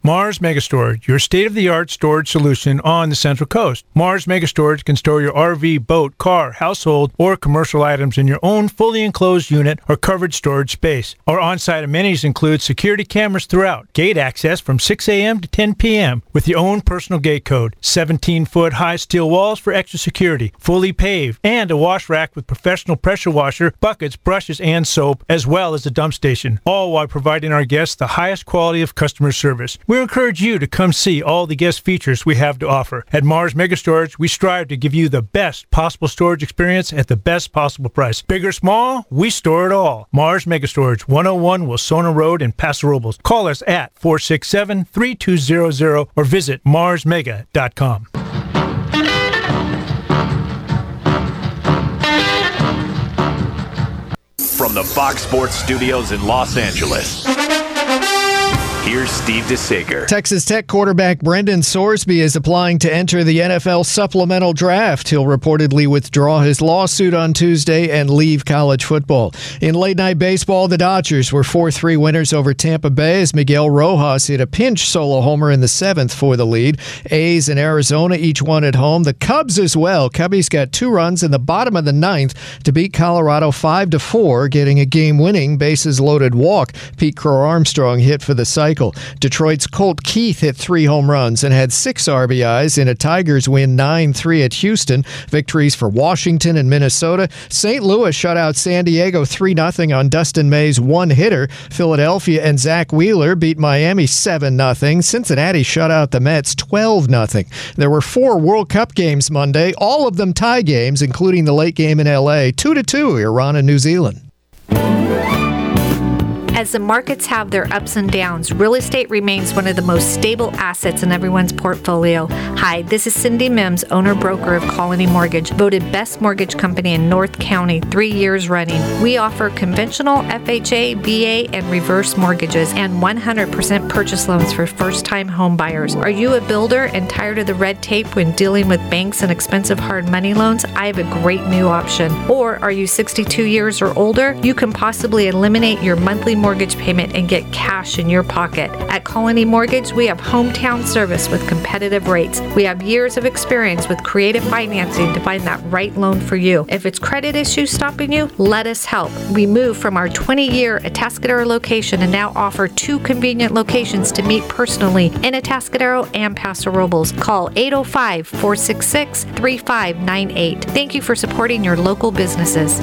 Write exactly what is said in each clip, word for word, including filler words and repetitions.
Mars Megastorage, your state-of-the-art storage solution on the Central Coast. Mars Megastorage can store your R V, boat, car, household, or commercial items in your own fully enclosed unit or covered storage space. Our on-site amenities include security cameras throughout, gate access from six a.m. to ten p.m. with your own personal gate code, seventeen-foot high steel walls for extra security, fully paved, and a wash rack with professional pressure washer, buckets, brushes, and soap, as well as a dump station, all while providing our guests the highest quality of customer service. We encourage you to come see all the guest features we have to offer. At Mars Megastorage, we strive to give you the best possible storage experience at the best possible price. Big or small, we store it all. Mars Megastorage, one oh one Wilsona Road in Paso Robles. Call us at four six seven, three two zero zero or visit mars mega dot com. From the Fox Sports Studios in Los Angeles, here's Steve DeSager. Texas Tech quarterback Brendan Sorsby is applying to enter the N F L supplemental draft. He'll reportedly withdraw his lawsuit on Tuesday and leave college football. In late-night baseball, the Dodgers were four three winners over Tampa Bay as Miguel Rojas hit a pinch solo homer in the seventh for the lead. A's and Arizona each won at home. The Cubs as well. Cubbies got two runs in the bottom of the ninth to beat Colorado five to four, getting a game-winning, bases-loaded walk. Pete Crow-Armstrong hit for the cycle. Detroit's Colt Keith hit three home runs and had six R B Is in a Tigers win nine three at Houston. Victories for Washington and Minnesota. Saint Louis shut out San Diego three nothing on Dustin May's one-hitter. Philadelphia and Zach Wheeler beat Miami seven nothing. Cincinnati shut out the Mets twelve nothing. There were four World Cup games Monday, all of them tie games, including the late game in L A, two to two, Iran and New Zealand. As the markets have their ups and downs, real estate remains one of the most stable assets in everyone's portfolio. Hi, this is Cindy Mims, owner-broker of Colony Mortgage, voted best mortgage company in North County three years running. We offer conventional F H A, V A, and reverse mortgages and one hundred percent purchase loans for first-time home buyers. Are you a builder and tired of the red tape when dealing with banks and expensive hard money loans? I have a great new option. Or are you sixty-two years or older? You can possibly eliminate your monthly mortgage mortgage payment and get cash in your pocket. At Colony Mortgage, we have hometown service with competitive rates. We have years of experience with creative financing to find that right loan for you. If it's credit issues stopping you, let us help. We moved from our twenty-year Atascadero location and now offer two convenient locations to meet personally in Atascadero and Paso Robles. Call eight oh five, four six six, three five nine eight. Thank you for supporting your local businesses.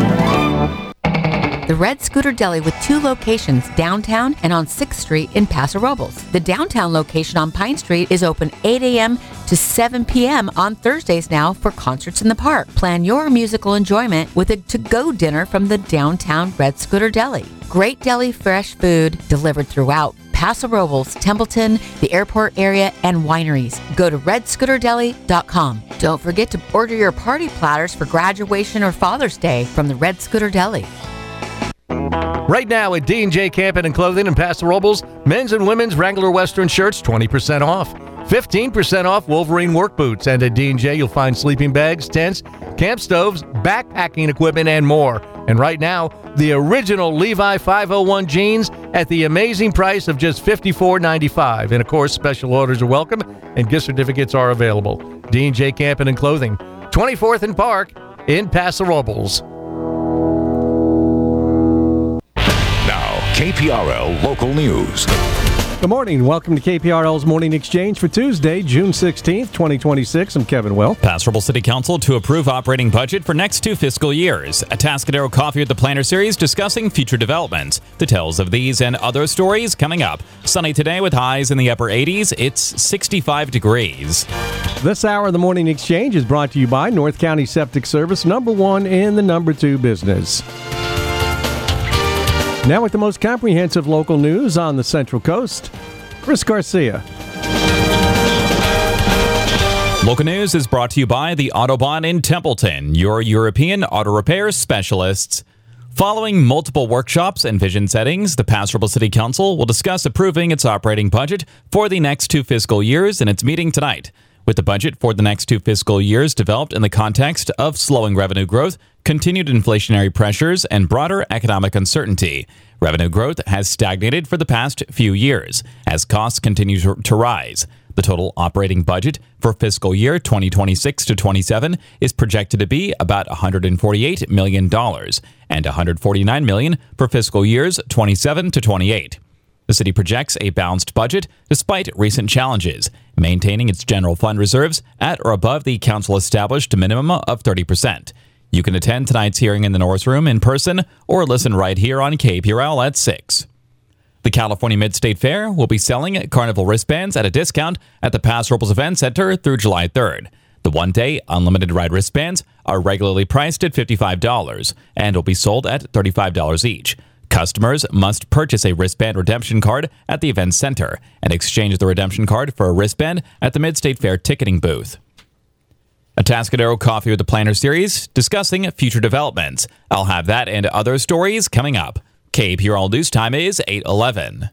The Red Scooter Deli with two locations downtown and on sixth Street in Paso Robles. The downtown location on Pine Street is open eight a.m. to seven p.m. on Thursdays now for concerts in the park. Plan your musical enjoyment with a to-go dinner from the downtown Red Scooter Deli. Great deli fresh food delivered throughout Paso Robles, Templeton, the airport area, and wineries. Go to red scooter deli dot com. Don't forget to order your party platters for graduation or Father's Day from the Red Scooter Deli. Right now at D and J Camping and Clothing in Paso Robles, men's and women's Wrangler Western shirts twenty percent off. fifteen percent off Wolverine work boots. And at D and J, you'll find sleeping bags, tents, camp stoves, backpacking equipment, and more. And right now, the original Levi five oh one jeans at the amazing price of just fifty-four ninety-five. And of course, special orders are welcome and gift certificates are available. D and J Camping and Clothing, twenty-fourth and Park in Paso Robles. K P R L Local News. Good morning. Welcome to K P R L's Morning Exchange for Tuesday, June sixteenth, twenty twenty-six. I'm Kevin Will. Paso Robles City Council to approve operating budget for next two fiscal years. Atascadero Coffee at the Planter Series discussing future developments. Details of these and other stories coming up. Sunny today with highs in the upper eighties. It's sixty-five degrees. This hour of the Morning Exchange is brought to you by North County Septic Service, number one in the number two business. Now with the most comprehensive local news on the Central Coast, Chris Garcia. Local news is brought to you by the Autobahn in Templeton, your European auto repair specialists. Following multiple workshops and vision settings, the Paso Robles City Council will discuss approving its operating budget for the next two fiscal years in its meeting tonight. with the budget for the next two fiscal years developed in the context of slowing revenue growth, continued inflationary pressures, and broader economic uncertainty. Revenue growth has stagnated for the past few years as costs continue to rise. The total operating budget for fiscal year twenty twenty-six to twenty-seven is projected to be about one hundred forty-eight million dollars and one hundred forty-nine million dollars for fiscal years twenty-seven to twenty-eight. The city projects a balanced budget despite recent challenges, maintaining its general fund reserves at or above the council-established minimum of thirty percent. You can attend tonight's hearing in the North Room in person or listen right here on K P R L at six. The California Mid-State Fair will be selling Carnival wristbands at a discount at the Paso Robles Event Center through July third. The one-day unlimited ride wristbands are regularly priced at fifty-five dollars and will be sold at thirty-five dollars each. Customers must purchase a wristband redemption card at the event center and exchange the redemption card for a wristband at the Mid-State Fair ticketing booth. Atascadero Coffee with the Planner series discussing future developments. I'll have that and other stories coming up. K P R L News Time is eight eleven.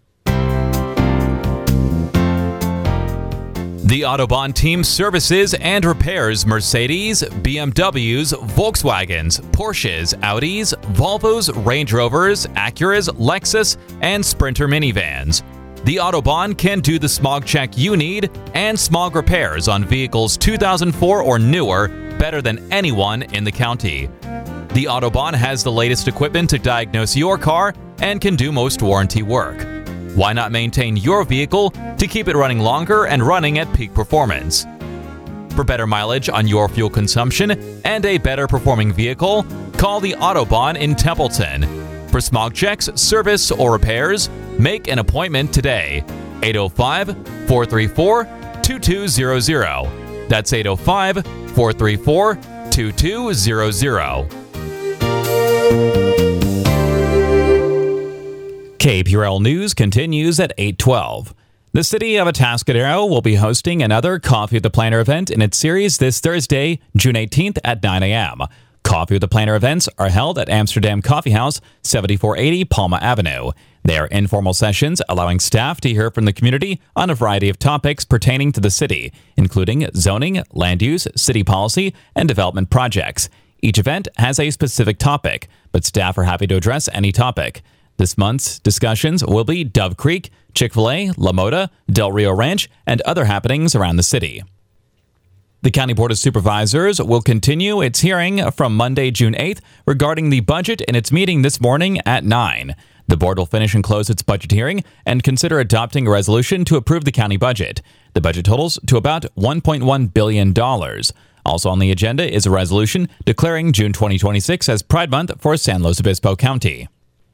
The Autobahn team services and repairs Mercedes, B M Ws, Volkswagens, Porsches, Audis, Volvos, Range Rovers, Acuras, Lexus, and Sprinter minivans. The Autobahn can do the smog check you need and smog repairs on vehicles two thousand four or newer better than anyone in the county. The Autobahn has the latest equipment to diagnose your car and can do most warranty work. Why not maintain your vehicle to keep it running longer and running at peak performance? For better mileage on your fuel consumption and a better performing vehicle, call the Autobahn in Templeton. For smog checks, service, or repairs, make an appointment today. eight oh five, four three four, two two zero zero. That's eight oh five, four three four, two two zero zero. K P R L News continues at eight twelve. The city of Atascadero will be hosting another Coffee with the Planner event in its series this Thursday, June eighteenth at nine a.m. Coffee with the Planner events are held at Amsterdam Coffee House, seventy-four eighty Palma Avenue. They are informal sessions allowing staff to hear from the community on a variety of topics pertaining to the city, including zoning, land use, city policy, and development projects. Each event has a specific topic, but staff are happy to address any topic. This month's discussions will be Dove Creek, Chick-fil-A, La Moda, Del Rio Ranch, and other happenings around the city. The County Board of Supervisors will continue its hearing from Monday, June eighth regarding the budget in its meeting this morning at nine. The board will finish and close its budget hearing and consider adopting a resolution to approve the county budget. The budget totals to about one point one billion dollars. Also on the agenda is a resolution declaring June twenty twenty-six as Pride Month for San Luis Obispo County.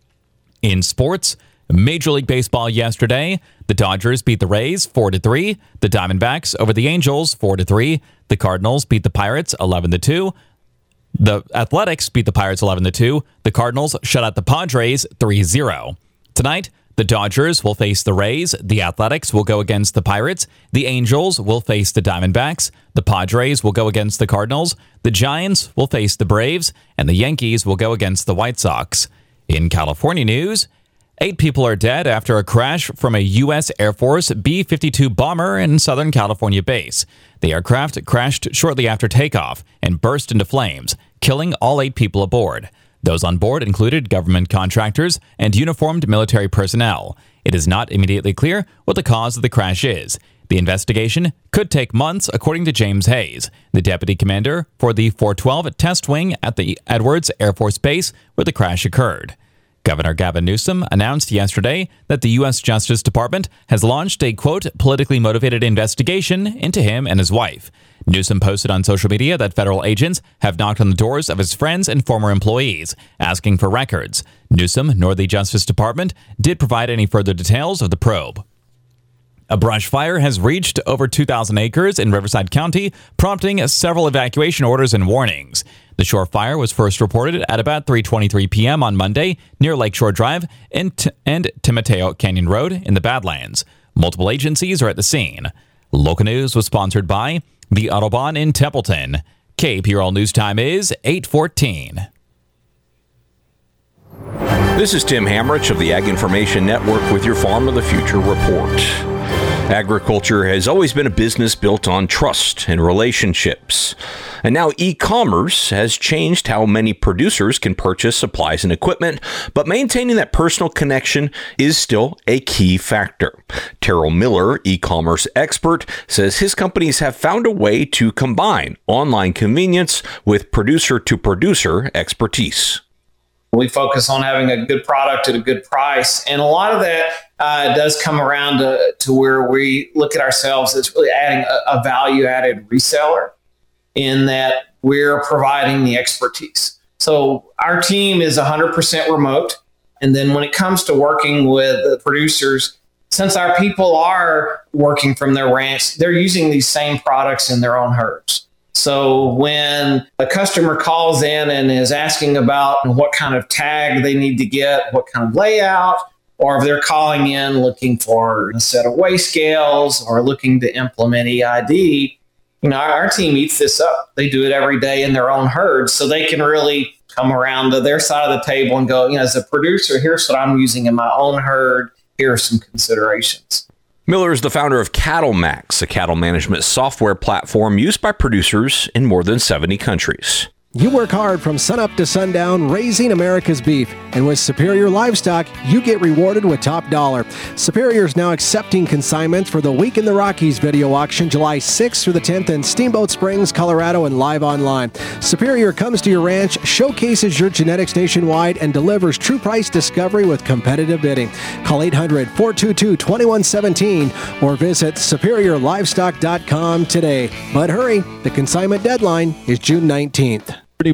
In sports, Major League Baseball yesterday, the Dodgers beat the Rays four to three, the Diamondbacks over the Angels four to three, the Cardinals beat the Pirates eleven to two, the Athletics beat the Pirates eleven to two, the Cardinals shut out the Padres three zero. Tonight, the Dodgers will face the Rays, the Athletics will go against the Pirates, the Angels will face the Diamondbacks, the Padres will go against the Cardinals, the Giants will face the Braves, and the Yankees will go against the White Sox. In California news, eight people are dead after a crash from a U S Air Force B fifty-two bomber in Southern California base. The aircraft crashed shortly after takeoff and burst into flames, killing all eight people aboard. Those on board included government contractors and uniformed military personnel. It is not immediately clear what the cause of the crash is. The investigation could take months, according to James Hayes, the deputy commander for the four twelve Test Wing at the Edwards Air Force Base where the crash occurred. Governor Gavin Newsom announced yesterday that the U S Justice Department has launched a, quote, politically motivated investigation into him and his wife. Newsom posted on social media that federal agents have knocked on the doors of his friends and former employees, asking for records. Newsom nor the Justice Department did provide any further details of the probe. A brush fire has reached over two thousand acres in Riverside County, prompting several evacuation orders and warnings. The shore fire was first reported at about three twenty-three p.m. on Monday near Lakeshore Drive and, T- and Timoteo Canyon Road in the Badlands. Multiple agencies are at the scene. Local news was sponsored by the Autobahn in Templeton. K P R L News Time is eight fourteen. This is Tim Hamrich of the Ag Information Network with your Farm of the Future report. Agriculture has always been a business built on trust and relationships. And now e-commerce has changed how many producers can purchase supplies and equipment, but maintaining that personal connection is still a key factor. Terrell Miller, e-commerce expert, says his companies have found a way to combine online convenience with producer-to-producer expertise. We focus on having a good product at a good price. And a lot of that uh, does come around to, to where we look at ourselves as really adding a, a value-added reseller in that we're providing the expertise. So our team is one hundred percent remote. And then when it comes to working with the producers, since our people are working from their ranch, they're using these same products in their own herds. So when a customer calls in and is asking about what kind of tag they need to get, what kind of layout, or if they're calling in looking for a set of weigh scales or looking to implement E I D, you know, our, our team eats this up. They do it every day in their own herds, so they can really come around to their side of the table and go, you know, as a producer, here's what I'm using in my own herd. Here are some considerations. Miller is the founder of CattleMax, a cattle management software platform used by producers in more than seventy countries. You work hard from sunup to sundown raising America's beef. And with Superior Livestock, you get rewarded with top dollar. Superior is now accepting consignments for the Week in the Rockies video auction July sixth through the tenth in Steamboat Springs, Colorado, and live online. Superior comes to your ranch, showcases your genetics nationwide, and delivers true price discovery with competitive bidding. Call eight hundred, four two two, two one one seven or visit superior livestock dot com today. But hurry, the consignment deadline is June nineteenth.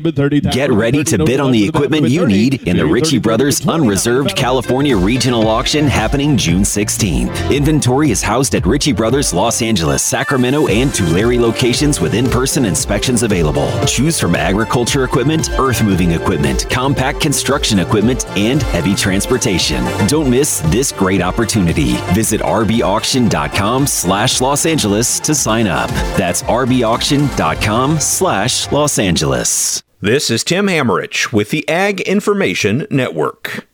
Get ready to bid on the equipment you need in the Ritchie Brothers Unreserved California Regional Auction happening June sixteenth. Inventory is housed at Ritchie Brothers Los Angeles, Sacramento, and Tulare locations with in-person inspections available. Choose from agriculture equipment, earth-moving equipment, compact construction equipment, and heavy transportation. Don't miss this great opportunity. Visit rbauction.com slash Los Angeles to sign up. That's rbauction.com slash Los Angeles. This is Tim Hammerich with the Ag Information Network.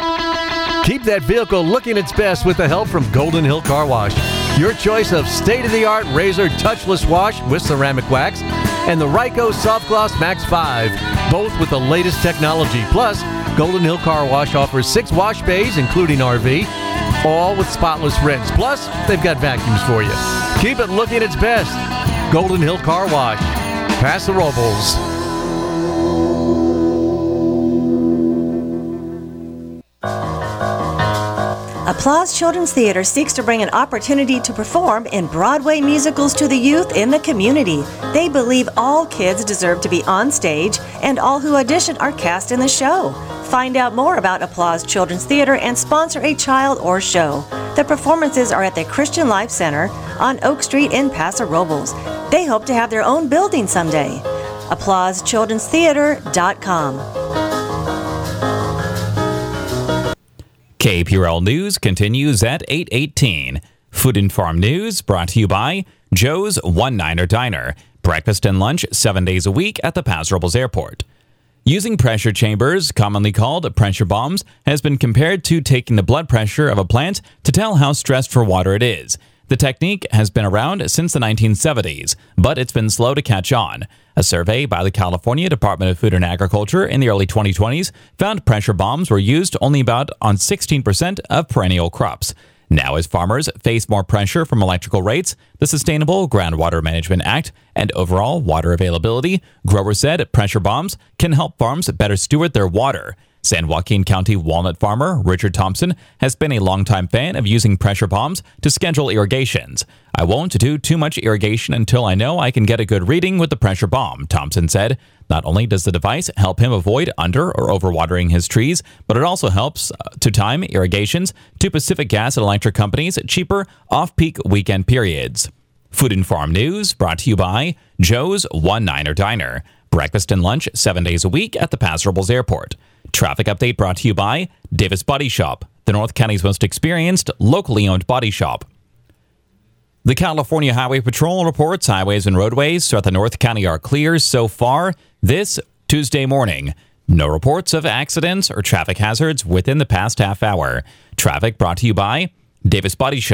Keep that vehicle looking its best with the help from Golden Hill Car Wash. Your choice of state-of-the-art razor touchless wash with ceramic wax and the Ryko Soft Gloss Max five, both with the latest technology. Plus, Golden Hill Car Wash offers six wash bays, including R V, all with spotless rinse. Plus, they've got vacuums for you. Keep it looking its best. Golden Hill Car Wash. Paso Robles. Applause Children's Theater seeks to bring an opportunity to perform in Broadway musicals to the youth in the community. They believe all kids deserve to be on stage, and all who audition are cast in the show. Find out more about Applause Children's Theater and sponsor a child or show. The performances are at the Christian Life Center on Oak Street in Paso Robles. They hope to have their own building someday. applause children's theater dot com. K P R L News continues at eight eighteen. Food and Farm News brought to you by Joe's One-Niner Diner. Breakfast and lunch seven days a week at the Paso Robles Airport. Using pressure chambers, commonly called pressure bombs, has been compared to taking the blood pressure of a plant to tell how stressed for water it is. The technique has been around since the nineteen seventies, but it's been slow to catch on. A survey by the California Department of Food and Agriculture in the early twenty twenties found pressure bombs were used only about on sixteen percent of perennial crops. Now, as farmers face more pressure from electrical rates, the Sustainable Groundwater Management Act, and overall water availability, growers said pressure bombs can help farms better steward their water. San Joaquin County walnut farmer Richard Thompson has been a longtime fan of using pressure bombs to schedule irrigations. I won't do too much irrigation until I know I can get a good reading with the pressure bomb, Thompson said. Not only does the device help him avoid under or overwatering his trees, but it also helps to time irrigations to Pacific Gas and Electric Company's cheaper off-peak weekend periods. Food and Farm News brought to you by Joe's One-Niner Diner. Breakfast and lunch seven days a week at the Paso Robles Airport. Traffic update brought to you by Davis Body Shop, the North County's most experienced, locally owned body shop. The California Highway Patrol reports highways and roadways throughout the North County are clear so far this Tuesday morning. No reports of accidents or traffic hazards within the past half hour. Traffic brought to you by Davis Body Shop.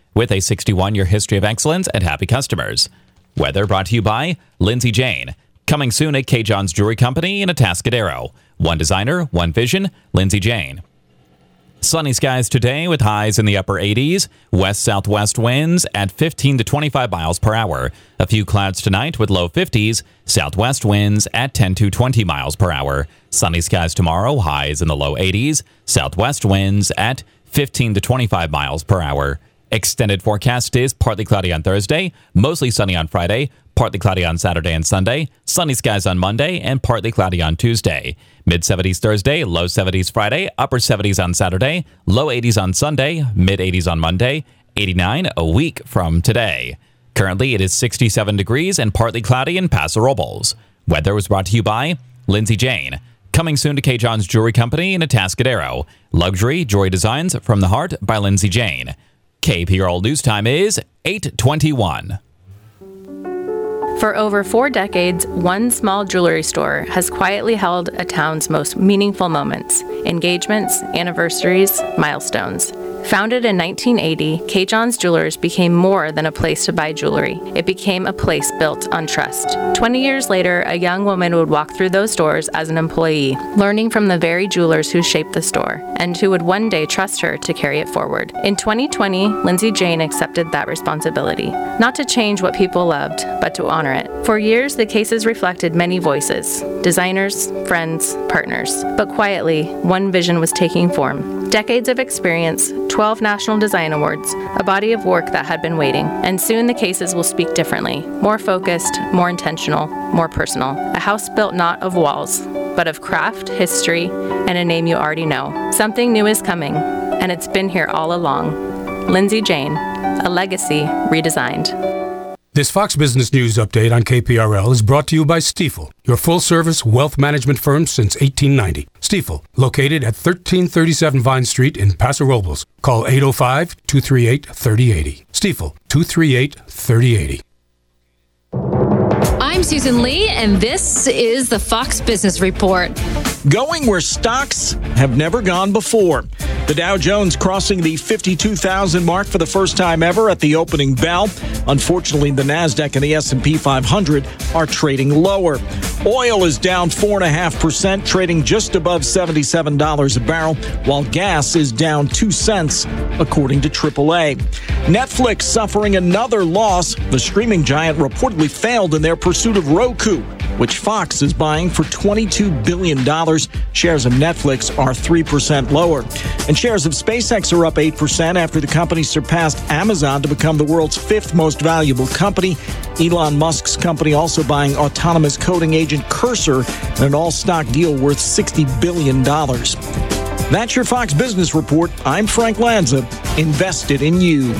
with a sixty-one-year history of excellence and happy customers. Weather brought to you by Lindsay Jane. Coming soon at K. John's Jewelry Company in Atascadero. One designer, one vision, Lindsay Jane. Sunny skies today with highs in the upper eighties. West-southwest winds at fifteen to twenty-five miles per hour. A few clouds tonight with low fifties. Southwest winds at ten to twenty miles per hour. Sunny skies tomorrow, highs in the low eighties. Southwest winds at fifteen to twenty-five miles per hour. Extended forecast is partly cloudy on Thursday, mostly sunny on Friday, partly cloudy on Saturday and Sunday, sunny skies on Monday, and partly cloudy on Tuesday. Mid-seventies Thursday, low seventies Friday, upper seventies on Saturday, low eighties on Sunday, mid-eighties on Monday, eighty-nine a week from today. Currently, it is sixty-seven degrees and partly cloudy in Paso Robles. Weather was brought to you by Lindsay Jane. Coming soon to K. John's Jewelry Company in Atascadero. Luxury Jewelry Designs from the Heart by Lindsay Jane. K P R L News Time is eight twenty-one. For over four decades, one small jewelry store has quietly held a town's most meaningful moments, engagements, anniversaries, milestones. Founded in nineteen eighty, K. John's Jewelers became more than a place to buy jewelry. It became a place built on trust. twenty years later, a young woman would walk through those doors as an employee, learning from the very jewelers who shaped the store, and who would one day trust her to carry it forward. In twenty twenty, Lindsay Jane accepted that responsibility, not to change what people loved, but to honor it. For years, the cases reflected many voices, designers, friends, partners. But quietly, one vision was taking form. Decades of experience, twelve National Design Awards, a body of work that had been waiting. And soon the cases will speak differently, more focused, more intentional, more personal. A house built not of walls, but of craft, history, and a name you already know. Something new is coming, and it's been here all along. Lindsay Jane, a legacy redesigned. This Fox Business News update on K P R L is brought to you by Stifel, your full-service wealth management firm since eighteen ninety. Stifel, located at thirteen thirty-seven Vine Street in Paso Robles. Call eight oh five, two three eight, three oh eight oh. Stifel, two three eight, three oh eight oh. I'm Susan Lee, and this is the Fox Business Report. Going where stocks have never gone before. The Dow Jones crossing the fifty-two thousand mark for the first time ever at the opening bell. Unfortunately, the NASDAQ and the S and P five hundred are trading lower. Oil is down four point five percent, trading just above seventy-seven dollars a barrel, while gas is down two cents, according to triple A. Netflix suffering another loss. The streaming giant reportedly failed in their pursuit of Roku, which Fox is buying for twenty-two billion dollars. Shares of Netflix are three percent lower. And shares of SpaceX are up eight percent after the company surpassed Amazon to become the world's fifth most valuable company. Elon Musk's company also buying autonomous coding agent Cursor in an all-stock deal worth sixty billion dollars. That's your Fox Business Report. I'm Frank Lanza, invested in you.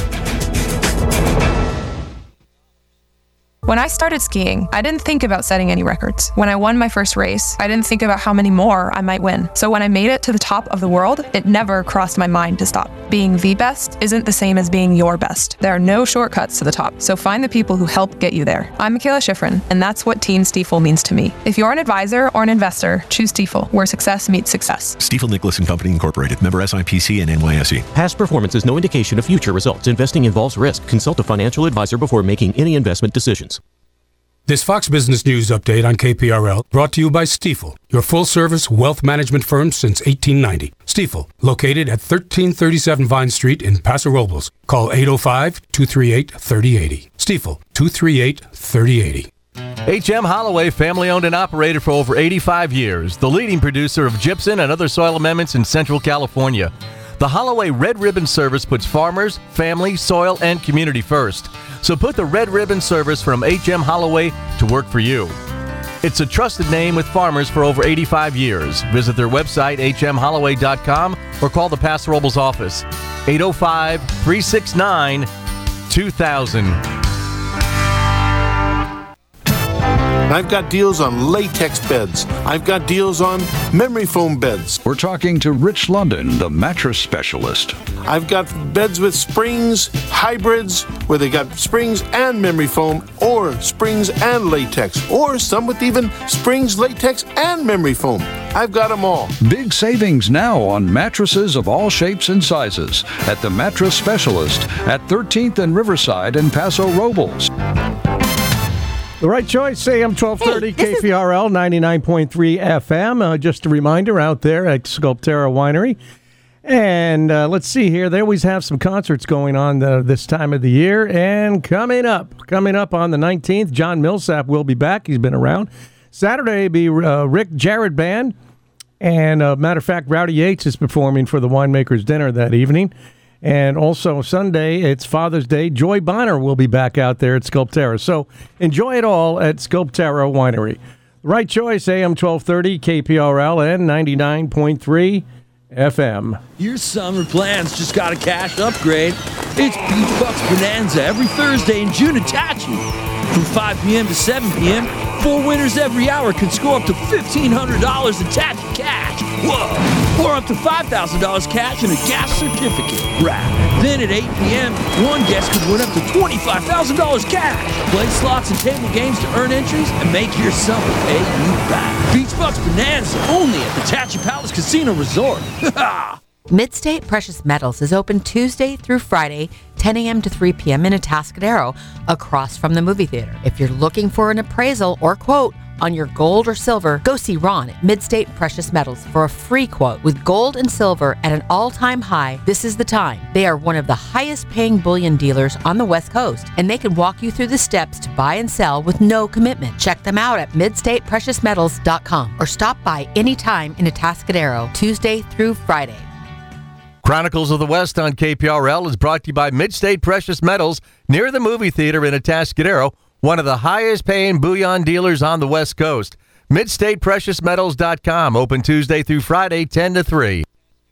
When I started skiing, I didn't think about setting any records. When I won my first race, I didn't think about how many more I might win. So when I made it to the top of the world, it never crossed my mind to stop. Being the best isn't the same as being your best. There are no shortcuts to the top, so find the people who help get you there. I'm Michaela Schifrin, and that's what Team Stifel means to me. If you're an advisor or an investor, choose Stifel, where success meets success. Stifel Nicholas and Company Incorporated, member S I P C and N Y S E. Past performance is no indication of future results. Investing involves risk. Consult a financial advisor before making any investment decisions. This Fox Business News update on K P R L brought to you by Stifel, your full-service wealth management firm since eighteen ninety. Stifel, located at thirteen thirty-seven Vine Street in Paso Robles. Call eight oh five, two three eight, three oh eight oh. Stifel, two three eight, three oh eight oh. H M Holloway, family-owned and operated for over eighty-five years, the leading producer of gypsum and other soil amendments in Central California. The Holloway Red Ribbon Service puts farmers, family, soil, and community first. So put the Red Ribbon Service from H M Holloway to work for you. It's a trusted name with farmers for over eighty-five years. Visit their website, h m holloway dot com, or call the Paso Robles office, eight oh five, three six nine, two thousand. I've got deals on latex beds. I've got deals on memory foam beds. We're talking to Rich London, the mattress specialist. I've got beds with springs, hybrids, where they got springs and memory foam, or springs and latex, or some with even springs, latex, and memory foam. I've got them all. Big savings now on mattresses of all shapes and sizes at the Mattress Specialist at thirteenth and Riverside in Paso Robles. The right choice, A M twelve thirty, hey, K P R L, ninety-nine point three F M. Uh, just a reminder out there at Sculptera Winery. And uh, let's see here. They always have some concerts going on the, this time of the year. And coming up, coming up on the nineteenth, John Millsap will be back. He's been around. Saturday be uh, Rick Jarrett Band. And uh, matter of fact, Rowdy Yates is performing for the Winemaker's Dinner that evening. And also Sunday, it's Father's Day. Joy Bonner will be back out there at Sculptera. So enjoy it all at Sculptera Winery. Right choice, A M twelve thirty, K P R L, and ninety-nine point three F M. Your summer plans just got a cash upgrade. It's Beach Bucks Bonanza every Thursday in June at Tachi. From five p.m. to seven p.m., four winners every hour can score up to fifteen hundred dollars in Tachi cash. Whoa! Or up to five thousand dollars cash and a gas certificate. Right. Then at eight p.m., one guest could win up to twenty-five thousand dollars cash. Play slots and table games to earn entries and make your summer pay you back. Beach Bucks Bonanza only at the Tachi Palace Casino Resort. Midstate Precious Metals is open Tuesday through Friday, ten a.m. to three p.m. in Atascadero, across from the movie theater. If you're looking for an appraisal or quote on your gold or silver, go see Ron at Midstate Precious Metals for a free quote. With gold and silver at an all-time high, this is the time. They are one of the highest-paying bullion dealers on the West Coast, and they can walk you through the steps to buy and sell with no commitment. Check them out at midstate precious metals dot com or stop by anytime in Atascadero, Tuesday through Friday. Chronicles of the West on K P R L is brought to you by Midstate Precious Metals near the movie theater in Atascadero, one of the highest paying bullion dealers on the West Coast. midstate precious metals dot com, open Tuesday through Friday, ten to three.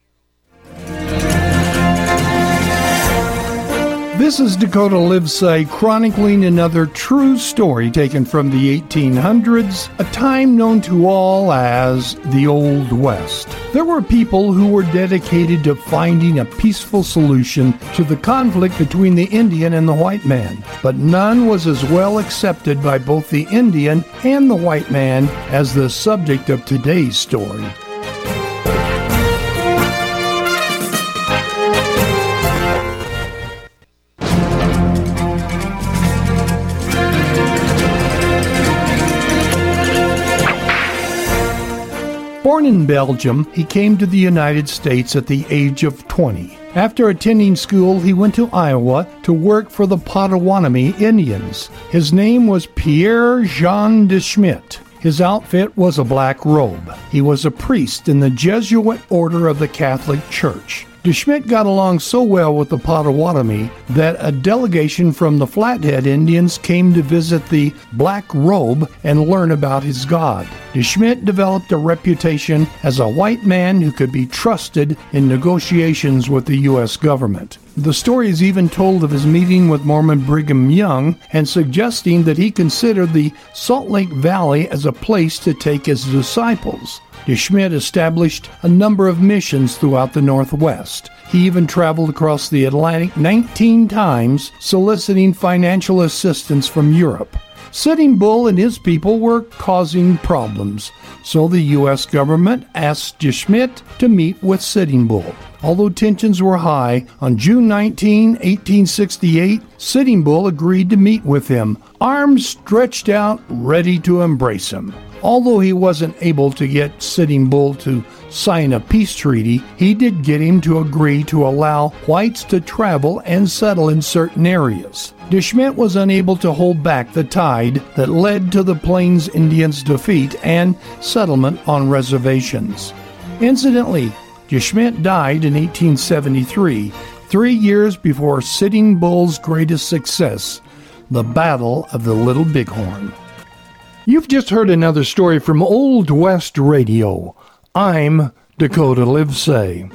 This is Dakota Livesay chronicling another true story taken from the eighteen hundreds, a time known to all as the Old West. There were people who were dedicated to finding a peaceful solution to the conflict between the Indian and the white man, but none was as well accepted by both the Indian and the white man as the subject of today's story. Born in Belgium, he came to the United States at the age of twenty. After attending school, he went to Iowa to work for the Potawatomi Indians. His name was Pierre Jean de Schmidt. His outfit was a black robe. He was a priest in the Jesuit order of the Catholic Church. De Schmidt got along so well with the Potawatomi that a delegation from the Flathead Indians came to visit the Black Robe and learn about his god. De Schmidt developed a reputation as a white man who could be trusted in negotiations with the U S government. The story is even told of his meeting with Mormon Brigham Young and suggesting that he considered the Salt Lake Valley as a place to take his disciples. De Schmidt established a number of missions throughout the Northwest. He even traveled across the Atlantic nineteen times, soliciting financial assistance from Europe. Sitting Bull and his people were causing problems, so the U S government asked De Schmidt to meet with Sitting Bull. Although tensions were high, on June nineteenth, eighteen sixty-eight, Sitting Bull agreed to meet with him, arms stretched out, ready to embrace him. Although he wasn't able to get Sitting Bull to sign a peace treaty, he did get him to agree to allow whites to travel and settle in certain areas. De Schmidt was unable to hold back the tide that led to the Plains Indians' defeat and settlement on reservations. Incidentally, De Schmidt died in eighteen seventy-three, three years before Sitting Bull's greatest success, the Battle of the Little Bighorn. You've just heard another story from Old West Radio. I'm Dakota Livesay.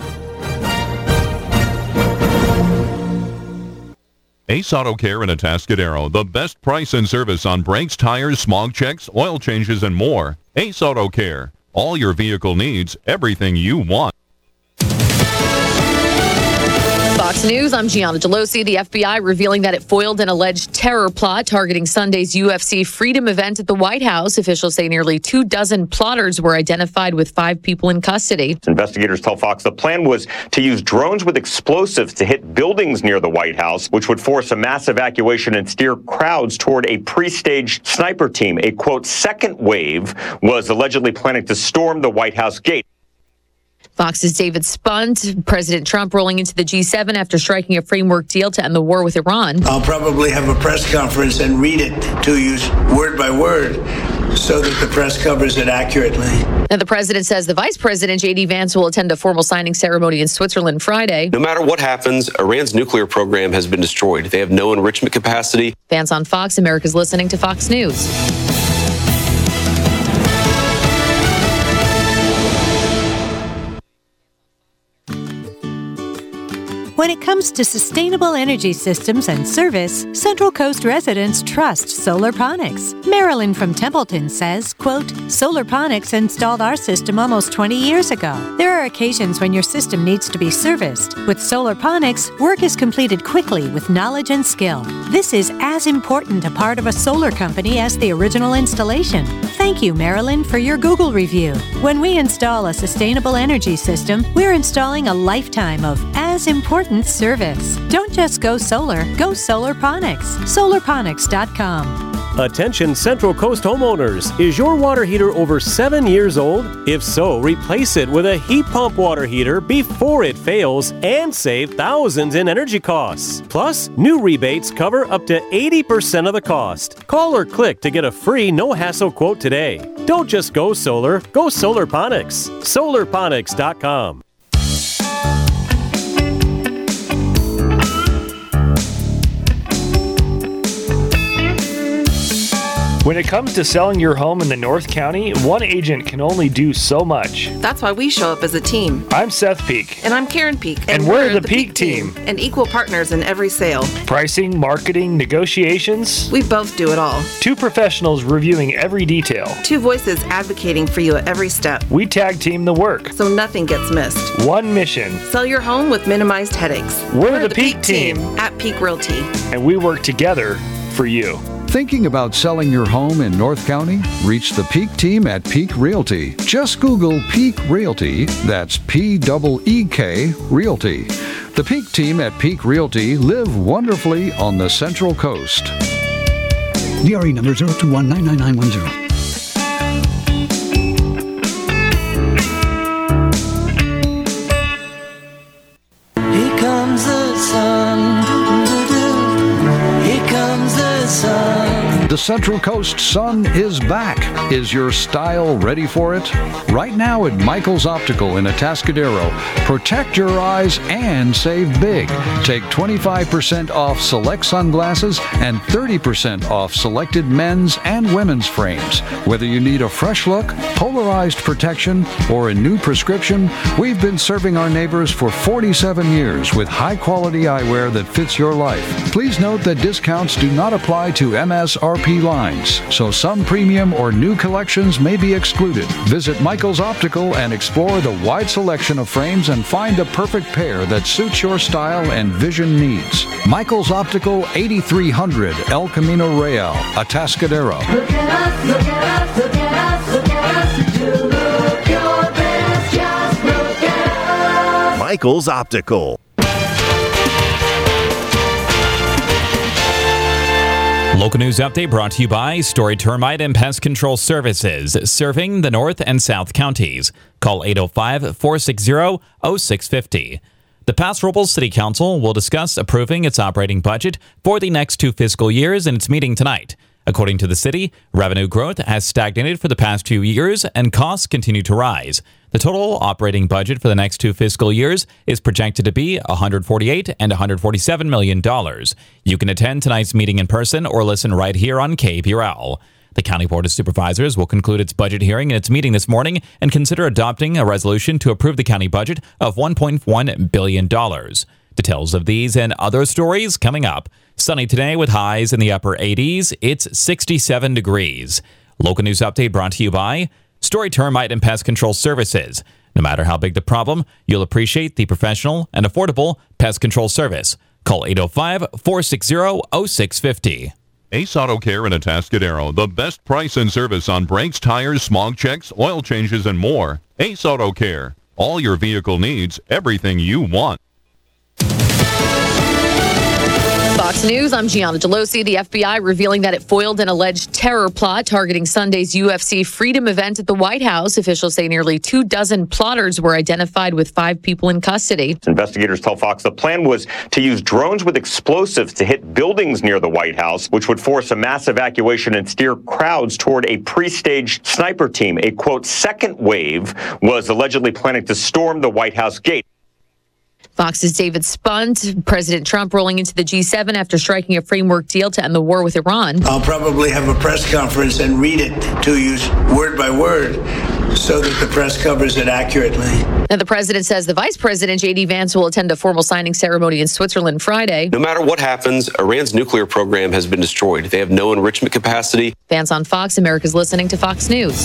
Ace Auto Care in Atascadero, the best price and service on brakes, tires, smog checks, oil changes, and more. Ace Auto Care, all your vehicle needs, everything you want. Fox News, I'm Gianna Delosi. The F B I revealing that it foiled an alleged terror plot targeting Sunday's U F C Freedom event at the White House. Officials say nearly two dozen plotters were identified with five people in custody. Investigators tell Fox the plan was to use drones with explosives to hit buildings near the White House, which would force a mass evacuation and steer crowds toward a pre-staged sniper team. A, quote, second wave was allegedly planning to storm the White House gate. Fox's David Spunt. President Trump rolling into the G seven after striking a framework deal to end the war with Iran. I'll probably have a press conference and read it to you word by word so that the press covers it accurately. And the president says the vice president, J D Vance, will attend a formal signing ceremony in Switzerland Friday. No matter what happens, Iran's nuclear program has been destroyed. They have no enrichment capacity. Vance on Fox. America's listening to Fox News. When it comes to sustainable energy systems and service, Central Coast residents trust Solarponics. Marilyn from Templeton says, quote, Solarponics installed our system almost twenty years ago. There are occasions when your system needs to be serviced. With Solarponics, work is completed quickly with knowledge and skill. This is as important a part of a solar company as the original installation. Thank you, Marilyn, for your Google review. When we install a sustainable energy system, we're installing a lifetime of as important service. Don't just go solar, go Solarponics. Solarponics dot com. Attention Central Coast homeowners. Is your water heater over seven years old? If so, replace it with a heat pump water heater before it fails and save thousands in energy costs. Plus, new rebates cover up to eighty percent of the cost. Call or click to get a free no-hassle quote today. Don't just go solar, go Solarponics. Solarponics dot com. When it comes to selling your home in the North County, one agent can only do so much. That's why we show up as a team. I'm Seth Peak. And I'm Karen Peak. And, and we're, we're the, the Peak, Peak team. team. And equal partners in every sale. Pricing, marketing, negotiations. We both do it all. Two professionals reviewing every detail. Two voices advocating for you at every step. We tag team the work. So nothing gets missed. One mission. Sell your home with minimized headaches. We're, we're the, the Peak, Peak team. team at Peak Realty. And we work together for you. Thinking about selling your home in North County? Reach the Peak team at Peak Realty. Just Google Peak Realty. That's P E E K Realty. The Peak team at Peak Realty live wonderfully on the Central Coast. D R E number zero two one nine nine nine one zero. Here comes the sun. Here comes the sun. The Central Coast sun is back. Is your style ready for it? Right now at Michael's Optical in Atascadero, protect your eyes and save big. Take twenty-five percent off select sunglasses and thirty percent off selected men's and women's frames. Whether you need a fresh look, polarized protection, or a new prescription, we've been serving our neighbors for forty-seven years with high-quality eyewear that fits your life. Please note that discounts do not apply to M S R P lines, so some premium or new collections may be excluded. Visit Michael's Optical and explore the wide selection of frames and find the perfect pair that suits your style and vision needs. Michael's Optical, eighty-three hundred El Camino Real, Atascadero. Look at us, look at us, look at us, look at us. To look your best, just look at us. Michael's Optical. Local news update brought to you by Story Termite and Pest Control Services, serving the North and South counties. Call eight oh five, four six zero, oh six five oh. The Paso Robles City Council will discuss approving its operating budget for the next two fiscal years in its meeting tonight. According to the city, revenue growth has stagnated for the past few years and costs continue to rise. The total operating budget for the next two fiscal years is projected to be one hundred forty-eight and one hundred forty-seven million dollars. You can attend tonight's meeting in person or listen right here on K P R L. The County Board of Supervisors will conclude its budget hearing in its meeting this morning and consider adopting a resolution to approve the county budget of one point one billion dollars. Details of these and other stories coming up. Sunny today with highs in the upper eighties. It's sixty-seven degrees. Local news update brought to you by Story Termite and Pest Control Services. No matter how big the problem, you'll appreciate the professional and affordable pest control service. Call eight oh five, four six zero, oh six five oh. Ace Auto Care in Atascadero, the best price and service on brakes, tires, smog checks, oil changes, and more. Ace Auto Care. All your vehicle needs, everything you want. Fox News, I'm Gianna Delosi. The F B I revealing that it foiled an alleged terror plot targeting Sunday's U F C Freedom event at the White House. Officials say nearly two dozen plotters were identified with five people in custody. Investigators tell Fox the plan was to use drones with explosives to hit buildings near the White House, which would force a mass evacuation and steer crowds toward a pre-staged sniper team. A, quote, second wave was allegedly planning to storm the White House gate. Fox's David Spunt, President Trump rolling into the G seven after striking a framework deal to end the war with Iran. I'll probably have a press conference and read it to you word by word so that the press covers it accurately. And the president says the vice president, J D Vance, will attend a formal signing ceremony in Switzerland Friday. No matter what happens, Iran's nuclear program has been destroyed. They have no enrichment capacity. Vance on Fox. America's listening to Fox News.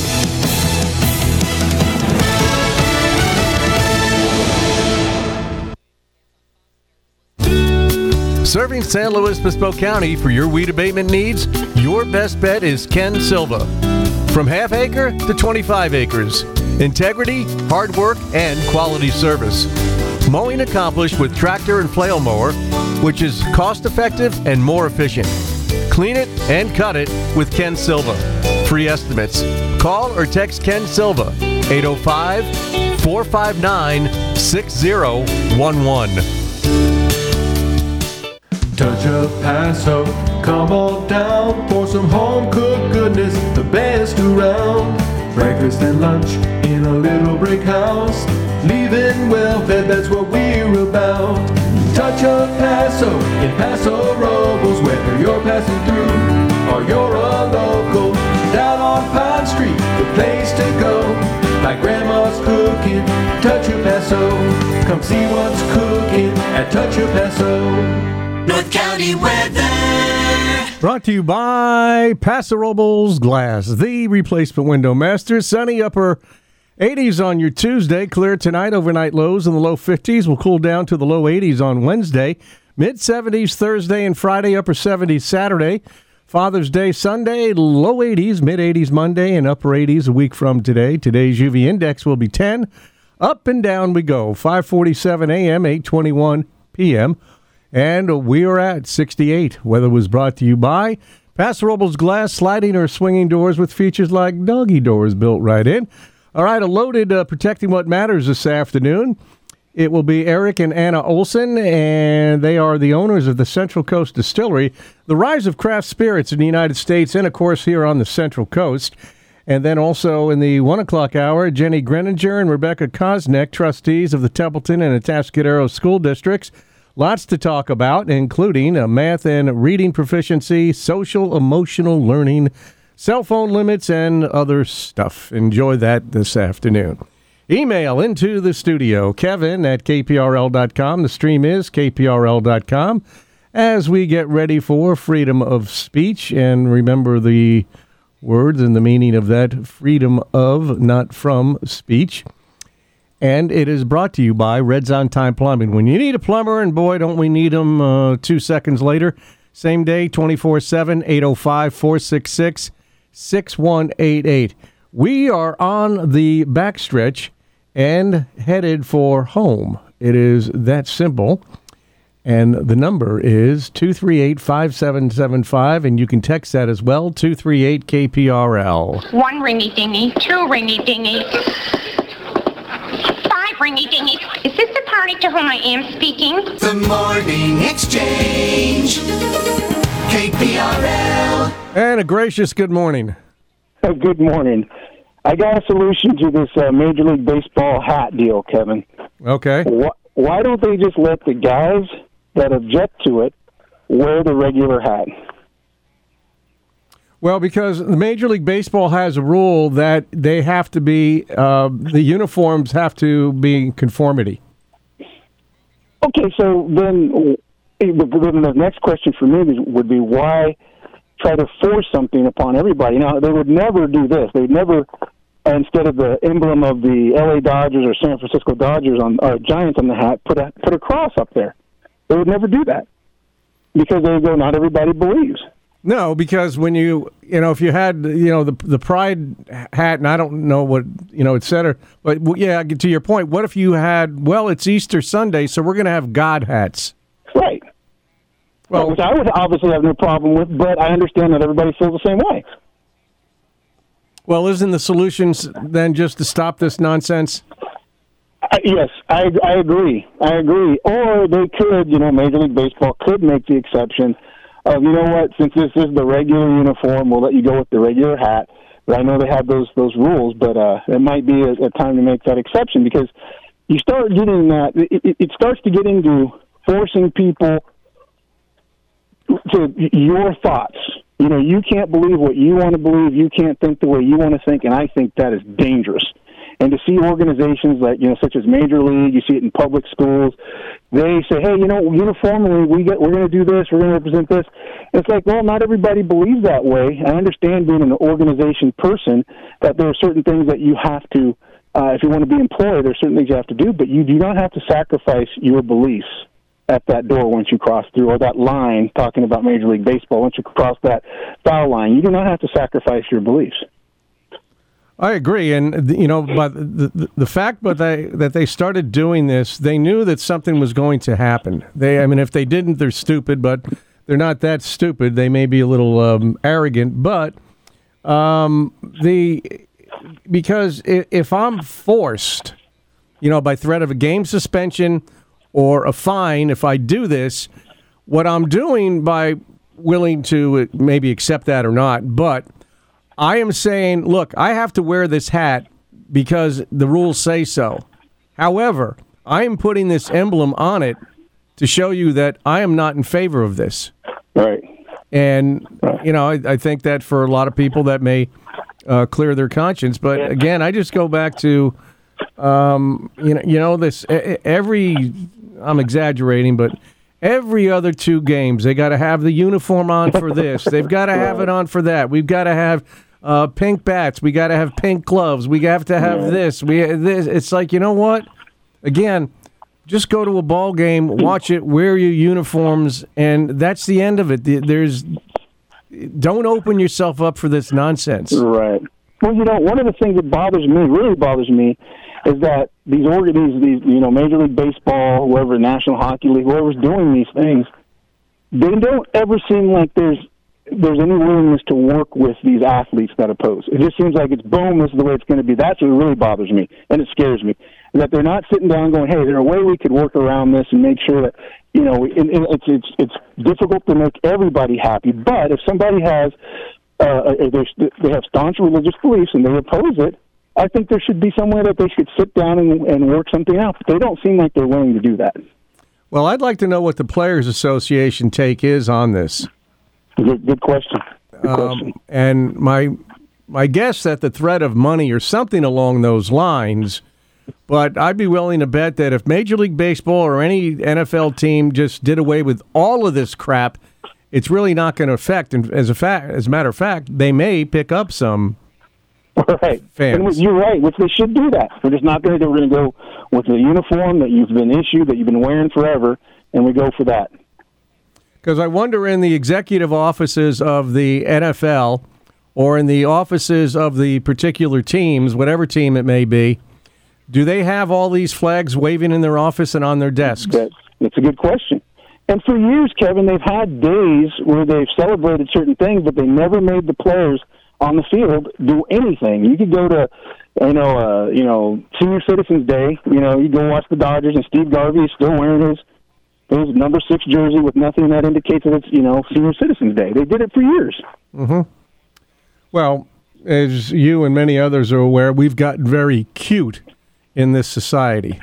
Serving San Luis Obispo County for your weed abatement needs, your best bet is Ken Silva. From half acre to twenty-five acres. Integrity, hard work, and quality service. Mowing accomplished with tractor and flail mower, which is cost effective and more efficient. Clean it and cut it with Ken Silva. Free estimates. Call or text Ken Silva, eight oh five, four five nine, six oh one one. Touch of Paso, come on down for some home-cooked goodness, the best around. Breakfast and lunch in a little brick house, leaving well-fed, that's what we're about. Touch of Paso in Paso Robles, whether you're passing through or you're a local. Down on Pine Street, the place to go, like Grandma's cooking, Touch of Paso. Come see what's cooking at Touch of Paso. North County weather. Brought to you by Paso Robles Glass, the replacement window master. Sunny upper eighties on your Tuesday. Clear tonight. Overnight lows in the low fifties. Will cool down to the low eighties on Wednesday. Mid seventies Thursday and Friday. Upper seventies Saturday. Father's Day Sunday. Low eighties. Mid eighties Monday. And upper eighties a week from today. Today's U V index will be ten. Up and down we go. five forty-seven a.m. eight twenty-one p.m. And we are at sixty-eight. Weather was brought to you by Paso Robles Glass, sliding or swinging doors with features like doggy doors built right in. All right, a loaded uh, Protecting What Matters this afternoon. It will be Eric and Anna Olson, and they are the owners of the Central Coast Distillery, the rise of craft spirits in the United States, and, of course, here on the Central Coast. And then also in the one o'clock hour, Jenny Greninger and Rebecca Kosnick, trustees of the Templeton and Atascadero school districts. Lots to talk about, including uh, math and reading proficiency, social emotional learning, cell phone limits, and other stuff. Enjoy that this afternoon. Email into the studio, Kevin at K P R L dot com. The stream is K P R L dot com. As we get ready for freedom of speech, and remember the words and the meaning of that, freedom of, not from, speech. And it is brought to you by Reds on Time Plumbing. When you need a plumber, and boy, don't we need them uh, two seconds later, same day, twenty-four seven, eight oh five, four six six, six one eight eight. We are on the backstretch and headed for home. It is that simple. And the number is two three eight, five seven seven five, and you can text that as well, two three eight K P R L. One ringy dingy, two ringy dingy. Ringy dingy. Is this the party to whom I am speaking? The Morning Exchange. K P R L. And a gracious good morning. Uh, good morning. I got a solution to this uh, Major League Baseball hat deal, Kevin. Okay. Why, why don't they just let the guys that object to it wear the regular hat? Well, because the Major League Baseball has a rule that they have to be, uh, the uniforms have to be in conformity. Okay, so then, then the next question for me would be, why try to force something upon everybody? Now, they would never do this. They would never instead of the emblem of the L A Dodgers or San Francisco Dodgers on or Giants on the hat, put a put a cross up there. They would never do that because they go, not everybody believes. No, because when you, you know, if you had, you know, the the pride hat, and I don't know what, you know, et cetera, but yeah, to your point, what if you had, well, it's Easter Sunday, so we're going to have God hats. Right. Well, which I would obviously have no problem with, but I understand that everybody feels the same way. Well, isn't the solution then just to stop this nonsense? Uh, yes, I, I agree. I agree. Or they could, you know, Major League Baseball could make the exception of, you know what, since this is the regular uniform, we'll let you go with the regular hat. But I know they have those those rules, but uh, it might be a, a time to make that exception because you start getting that, it, it starts to get into forcing people to your thoughts. You know, you can't believe what you want to believe. You can't think the way you want to think, and I think that is dangerous. And to see organizations like, you know, such as Major League, you see it in public schools, they say, hey, you know, uniformly, we get, we're going to do this, we're going to represent this. And it's like, well, not everybody believes that way. I understand being an organization person that there are certain things that you have to, uh, if you want to be employed, there are certain things you have to do, but you do not have to sacrifice your beliefs at that door once you cross through, or that line, talking about Major League Baseball, once you cross that foul line, you do not have to sacrifice your beliefs. I agree, and you know, but the the, the fact but they that they started doing this, they knew that something was going to happen. They, I mean, if they didn't, they're stupid, but they're not that stupid. They may be a little um, arrogant, but um, the because if I'm forced, you know, by threat of a game suspension or a fine, if I do this, what I'm doing by willing to maybe accept that or not, but I am saying, look, I have to wear this hat because the rules say so. However, I am putting this emblem on it to show you that I am not in favor of this. Right. And, you know, I, I think that for a lot of people that may uh, clear their conscience. But, again, I just go back to, um, you know, you know, this every, I'm exaggerating, but every other two games, they got to have the uniform on for this. They've got to have it on for that. We've got to have uh, pink bats. We got to have pink gloves. We have to have this. We this. It's like, you know what? Again, just go to a ball game, watch it, wear your uniforms, and that's the end of it. There's don't open yourself up for this nonsense. Right. Well, you know, one of the things that bothers me, really bothers me, is that these organizations, these, you know, Major League Baseball, whoever, National Hockey League, whoever's doing these things, they don't ever seem like there's there's any willingness to work with these athletes that oppose. It just seems like it's boom, this is the way it's going to be. That's what really bothers me, and it scares me, that they're not sitting down going, hey, there's a way we could work around this and make sure that, you know, it, it, it's it's it's difficult to make everybody happy, but if somebody has, uh, they have staunch religious beliefs and they oppose it, I think there should be somewhere that they should sit down and, and work something out. But they don't seem like they're willing to do that. Well, I'd like to know what the Players Association take is on this. Good, good question. Good um, question. And my my guess that the threat of money or something along those lines, but I'd be willing to bet that if Major League Baseball or any N F L team just did away with all of this crap, it's really not going to affect. And as a fact, as a matter of fact, they may pick up some. Right. Fans. And you're right, which they should do that. We're just not going to do. We're going to go with the uniform that you've been issued, that you've been wearing forever, and we go for that. Because I wonder in the executive offices of the N F L or in the offices of the particular teams, whatever team it may be, do they have all these flags waving in their office and on their desks? That's, that's a good question. And for years, Kevin, they've had days where they've celebrated certain things, but they never made the players on the field do anything. You could go to, you know, uh, you know, Senior Citizens Day. You know, you go watch the Dodgers, and Steve Garvey is still wearing his his number six jersey with nothing that indicates that it's, you know, Senior Citizens Day. They did it for years. Mm-hmm. Well, as you and many others are aware, we've gotten very cute in this society.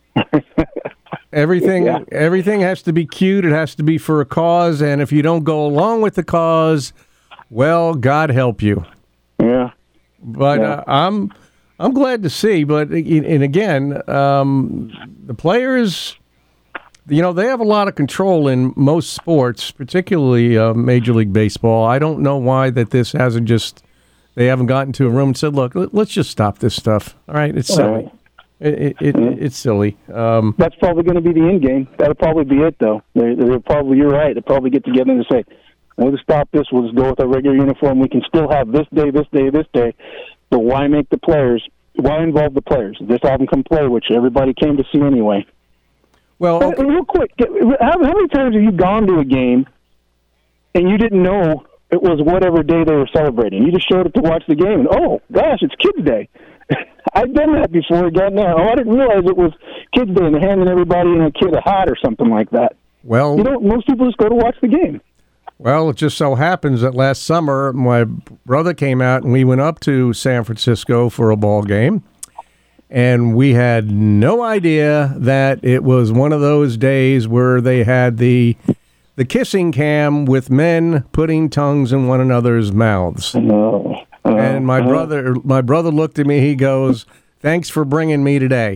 Everything, yeah. everything has to be cute. It has to be for a cause, and if you don't go along with the cause, well, God help you. Yeah. But yeah. Uh, I'm I'm glad to see. But and again, um, the players, you know, they have a lot of control in most sports, particularly uh, Major League Baseball. I don't know why that this hasn't just they haven't gotten to a room and said, look, let- let's just stop this stuff. All right, it's silly. Right. It, it, it, it's silly. Um, That's probably going to be the end game. That'll probably be it, though. They, they'll probably, you're right. They'll probably get together and say, we'll just stop this. We'll just go with our regular uniform. We can still have this day, this day, this day. But why make the players? Why involve the players? Just have them come play, which everybody came to see anyway. Well, okay. real quick, how, how many times have you gone to a game and you didn't know it was whatever day they were celebrating? You just showed up to watch the game, and oh gosh, it's Kids Day. I've done that before. Got there. Oh, I didn't realize it was Kids Day, and they're handing everybody and a kid a hat or something like that. Well, you know, most people just go to watch the game. Well, it just so happens that last summer my brother came out and we went up to San Francisco for a ball game, and we had no idea that it was one of those days where they had the the kissing cam with men putting tongues in one another's mouths. No. Uh, and my uh, brother, my brother looked at me. He goes, "Thanks for bringing me today."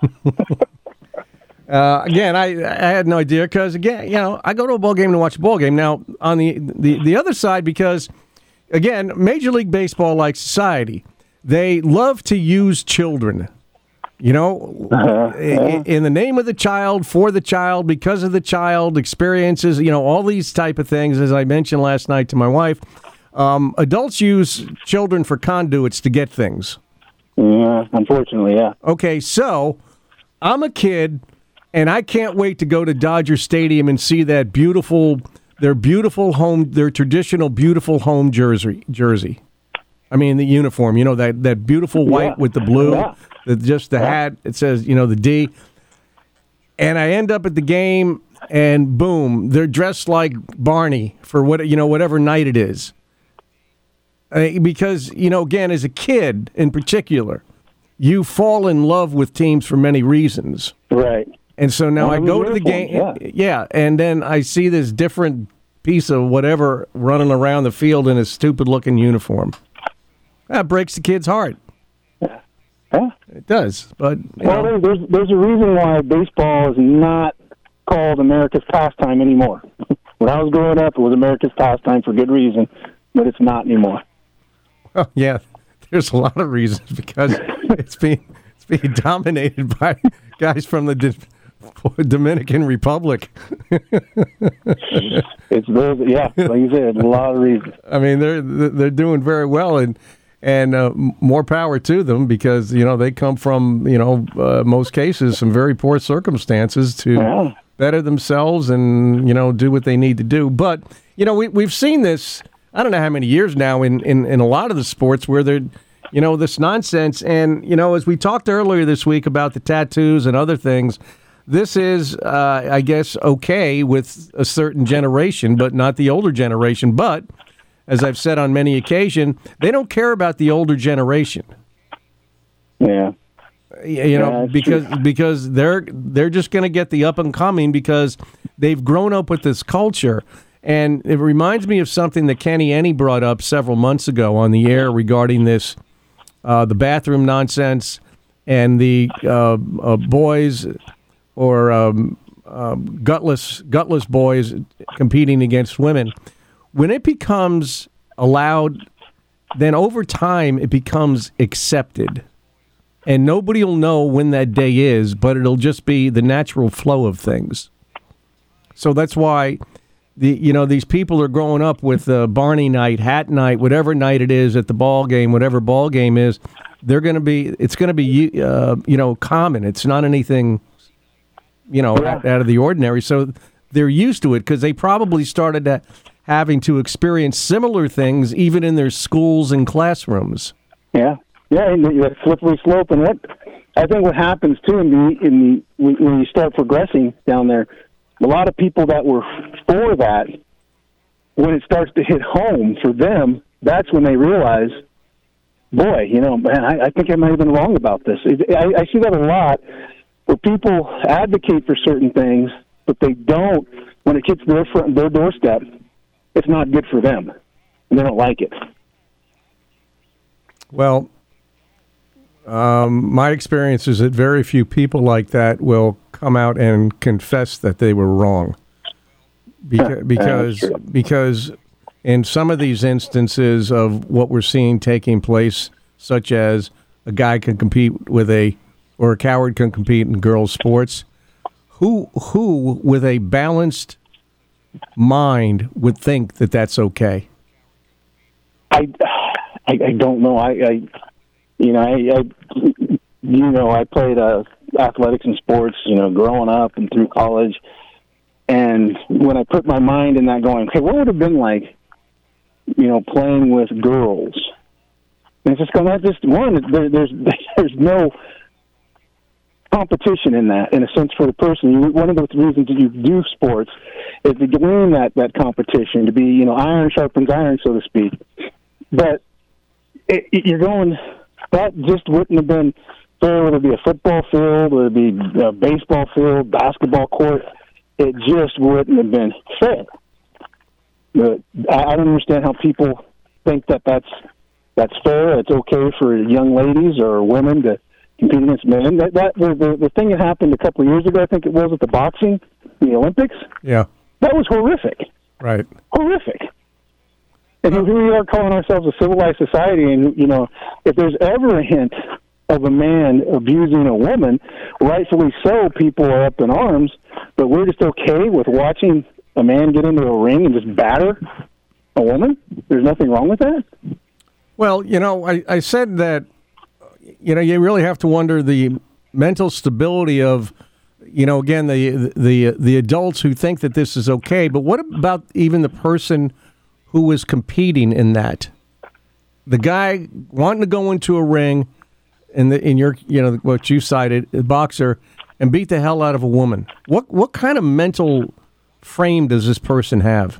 uh, again, I, I had no idea because again, you know, I go to a ball game to watch a ball game. Now, on the, the the other side, because again, Major League Baseball, like society, they love to use children. You know, uh-huh. in, in the name of the child, for the child, because of the child, experiences. You know, all these type of things. As I mentioned last night to my wife. Um, adults use children for conduits to get things. Yeah, unfortunately, yeah. Okay, so I'm a kid, and I can't wait to go to Dodger Stadium and see that beautiful, their beautiful home, their traditional beautiful home jersey. Jersey. I mean, the uniform, you know, that, that beautiful white yeah. with the blue, yeah. the, just the yeah. hat, it says, you know, the D. And I end up at the game, and boom, they're dressed like Barney for what, you know, whatever night it is. Uh, because, you know, again, as a kid in particular, you fall in love with teams for many reasons. Right. And so now well, I go to the game. Yeah. yeah. And then I see this different piece of whatever running around the field in a stupid looking uniform. That breaks the kid's heart. Yeah. yeah. It does. But, well, know. there's, there's a reason why baseball is not called America's pastime anymore. When I was growing up, it was America's pastime for good reason, but it's not anymore. Oh, yeah, there's a lot of reasons because it's being it's being dominated by guys from the D- Dominican Republic. It's those, yeah, like you said, a lot of reasons. I mean, they're they're doing very well, and and uh, more power to them because you know they come from you know uh, most cases some very poor circumstances to yeah. better themselves and you know do what they need to do. But you know we we've seen this. I don't know how many years now in, in, in a lot of the sports where they're, you know, this nonsense. And, you know, as we talked earlier this week about the tattoos and other things, this is, uh, I guess, okay with a certain generation, but not the older generation. But, as I've said on many occasions, they don't care about the older generation. Yeah. You know, yeah, because true. because they're they're just going to get the up and coming because they've grown up with this culture. And it reminds me of something that Kenny Enney brought up several months ago on the air regarding this, uh, the bathroom nonsense and the uh, uh, boys or um, uh, gutless gutless boys competing against women. When it becomes allowed, then over time it becomes accepted. And nobody will know when that day is, but it'll just be the natural flow of things. So that's why... The you know these people are growing up with uh, Barney night, hat night, whatever night it is at the ball game, whatever ball game is, they're going to be. It's going to be uh, you know common. It's not anything you know yeah. out, out of the ordinary. So they're used to it because they probably started to, having to experience similar things even in their schools and classrooms. Yeah, yeah, and that slippery slope, and what I think what happens too in the in the when you start progressing down there. A lot of people that were for that, when it starts to hit home for them, that's when they realize, boy, you know, man, I, I think I might have been wrong about this. I, I see that a lot where people advocate for certain things, but they don't, when it hits their front, their doorstep, it's not good for them, and they don't like it. Well, um, my experience is that very few people like that will come out and confess that they were wrong. Beca- because because in some of these instances of what we're seeing taking place, such as a guy can compete with a, or a coward can compete in girls' sports, who who with a balanced mind would think that that's okay? I, I, I don't know. I, I you know, I, I, you know, I played uh, athletics and sports, you know, growing up and through college. And when I put my mind in that, going, okay, what would it have been like, you know, playing with girls? And it's just going, that just one. There, there's there's no competition in that, in a sense, for the person. You, one of the reasons that you do sports is to gain that that competition, to be, you know, iron sharpens iron, so to speak. But it, it, you're going, that just wouldn't have been fair, whether it be a football field, whether it be a baseball field, basketball court. It just wouldn't have been fair. But I, I don't understand how people think that that's, that's fair. It's okay for young ladies or women to compete against men. That, that the, the, the thing that happened a couple of years ago, I think it was, at the boxing, the Olympics. Yeah. That was horrific. Right. Horrific. And here we are calling ourselves a civilized society, and, you know, if there's ever a hint of a man abusing a woman, rightfully so, people are up in arms, but we're just okay with watching a man get into a ring and just batter a woman? There's nothing wrong with that? Well, you know, I, I said that, you know, you really have to wonder the mental stability of, you know, again, the the the adults who think that this is okay, but what about even the person who is competing in that? The guy wanting to go into a ring, in the in your, you know, what you cited, a boxer, and beat the hell out of a woman. What what kind of mental frame does this person have?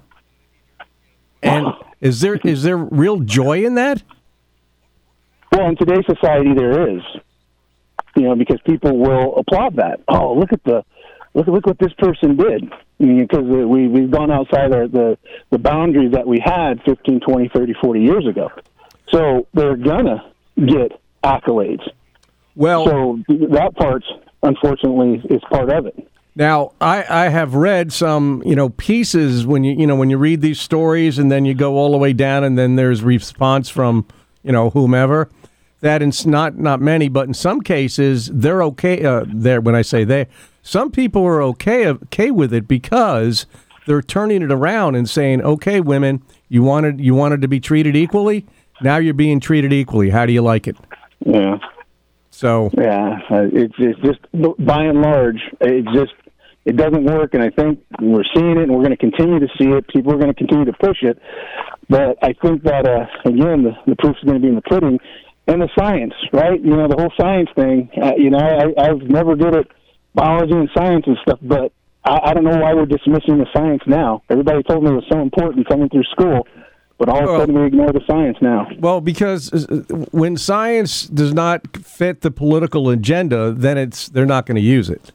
And is there is there real joy in that? Well, in today's society, there is. You know, because people will applaud that. Oh, look at the look look what this person did. I mean, because we we've gone outside our, the the boundaries that we had fifteen, twenty, thirty, forty years ago. So they're gonna get accolades. Well, so that part, unfortunately, is part of it. Now, I, I have read some, you know, pieces when you you know when you read these stories and then you go all the way down and then there's response from, you know, whomever. That it's not not many, but in some cases they're okay. Uh, there, when I say they, some people are okay okay with it because they're turning it around and saying, "Okay, women, you wanted you wanted to be treated equally. Now you're being treated equally. How do you like it?" Yeah. So yeah, uh, it's it's just by and large, it just it doesn't work, and I think we're seeing it, and we're going to continue to see it. People are going to continue to push it, but I think that uh, again, the, the proof is going to be in the pudding. And the science, right? You know, the whole science thing. Uh, you know, I, I was never good at biology and science and stuff, but I, I don't know why we're dismissing the science now. Everybody told me it was so important coming through school, but all of a sudden we ignore the science now. Well, because when science does not fit the political agenda, then it's they're not going to use it.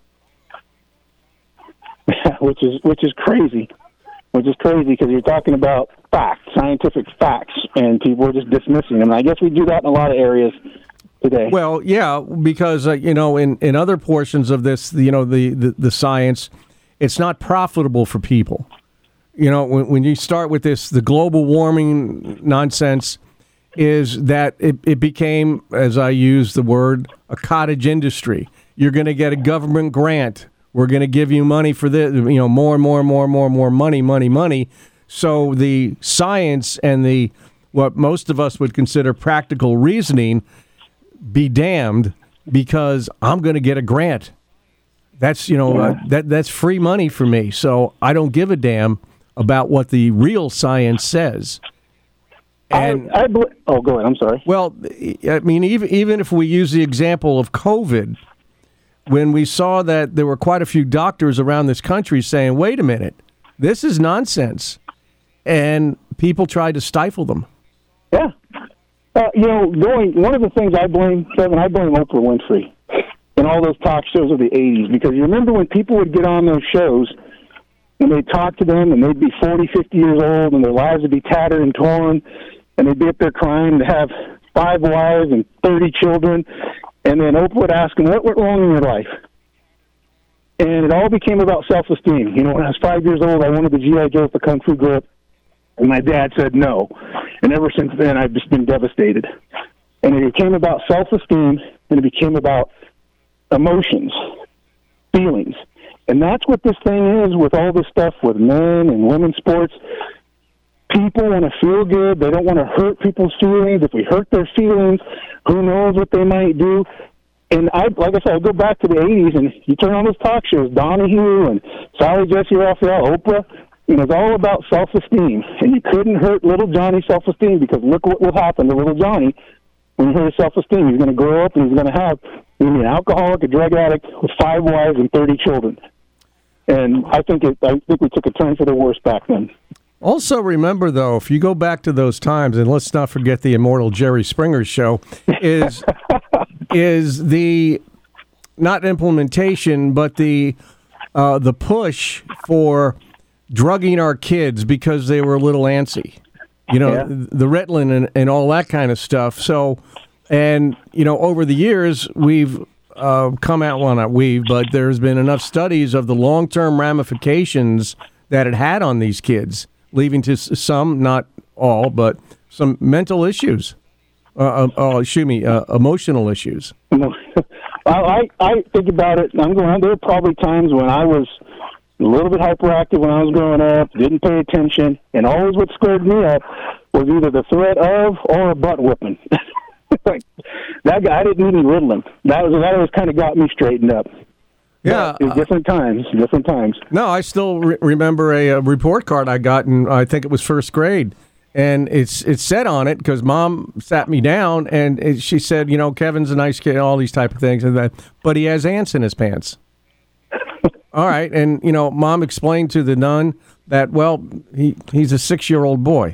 which is which is crazy. Which is crazy because you're talking about facts, scientific facts, and people are just dismissing them. And I guess we do that in a lot of areas today. Well, yeah, because, uh, you know, in, in other portions of this, you know, the, the, the science, it's not profitable for people. You know, when, when you start with this, the global warming nonsense is that it, it became, as I use the word, a cottage industry. You're going to get a government grant. We're going to give you money for this, you know, more and more and more and more and more money, money, money. So the science and the what most of us would consider practical reasoning be damned because I'm going to get a grant. That's, you know, yeah. uh, that that's free money for me. So I don't give a damn about what the real science says. And I, I bl- oh, go ahead. I'm sorry. Well, I mean, even even if we use the example of COVID. When we saw that there were quite a few doctors around this country saying, wait a minute, this is nonsense. And people tried to stifle them. Yeah. Uh, you know, going, one of the things I blame, Kevin, I blame Oprah Winfrey and all those talk shows of the eighties. Because you remember when people would get on those shows and they'd talk to them and they'd be forty, fifty years old and their lives would be tattered and torn and they'd be up there crying to have five wives and thirty children. And then Oprah would ask them, what went wrong in your life? And it all became about self-esteem. You know, when I was five years old, I wanted the G I. Joe with the Kung Fu grip. And my dad said no. And ever since then, I've just been devastated. And it became about self-esteem, and it became about emotions, feelings. And that's what this thing is with all this stuff with men and women's sports. People want to feel good. They don't want to hurt people's feelings. If we hurt their feelings, who knows what they might do. And I, like I said, I go back to the eighties, and you turn on those talk shows, Donahue and Sally Jesse Raphael, Oprah, and it's all about self-esteem. And you couldn't hurt little Johnny's self-esteem, because look what will happen to little Johnny when you hurt his self-esteem. He's going to grow up, and he's going to have he's gonna be an alcoholic, a drug addict with five wives and thirty children. And I think it, I think we took a turn for the worse back then. Also, remember, though, if you go back to those times, and let's not forget the immortal Jerry Springer show, is is the not implementation, but the uh, the push for drugging our kids because they were a little antsy. You know, Yeah. the Ritalin and, and all that kind of stuff. So, and, you know, over the years, we've uh, come out, well, not we, but there's been enough studies of the long-term ramifications that it had on these kids, leading to s- some, not all, but some mental issues. Uh, uh, oh, excuse me, uh, emotional issues. I, I I think about it. I'm going. There were probably times when I was a little bit hyperactive when I was growing up, didn't pay attention, and always what scared me up was either the threat of or a butt whipping. Like that guy, I didn't need any Ritalin. That was that always kind of got me straightened up. Yeah, But different times, different times. No, I still re- remember a, a report card I got in, I think it was first grade. And it's it said on it, because Mom sat me down, and it, she said, you know, Kevin's a nice kid, all these type of things, and that, but he has ants in his pants. All right, and, you know, Mom explained to the nun that, well, he he's a six-year-old boy.